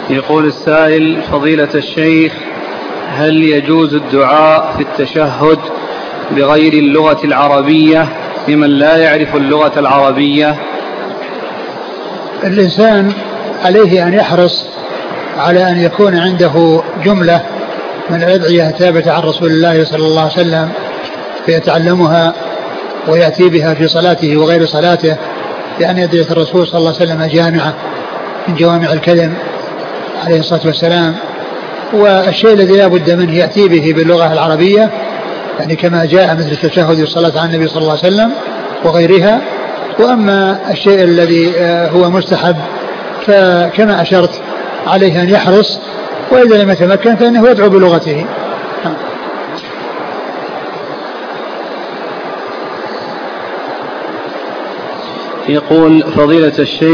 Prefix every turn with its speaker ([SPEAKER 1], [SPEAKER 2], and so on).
[SPEAKER 1] يقول السائل: فضيلة الشيخ، هل يجوز الدعاء في التشهد بغير اللغة العربية لمن لا يعرف اللغة العربية؟
[SPEAKER 2] الإنسان عليه أن يحرص على أن يكون عنده جملة من الأدعية ثابتة عن رسول الله صلى الله عليه وسلم فيتعلمها ويأتي بها في صلاته وغير صلاته، لأن أدعية الرسول صلى الله عليه وسلم جامعة من جوامع الكلم عليه الصلاة والسلام. والشيء الذي لا بد منه يأتي به باللغة العربية، يعني كما جاء مثل التشهد والصلاة على النبي صلى الله عليه وسلم وغيرها. وأما الشيء الذي هو مستحب فكما أشرت عليه أن يحرص، وإذا لم يتمكن فإنه يدعو بلغته.
[SPEAKER 1] يقول: فضيلة الشيخ،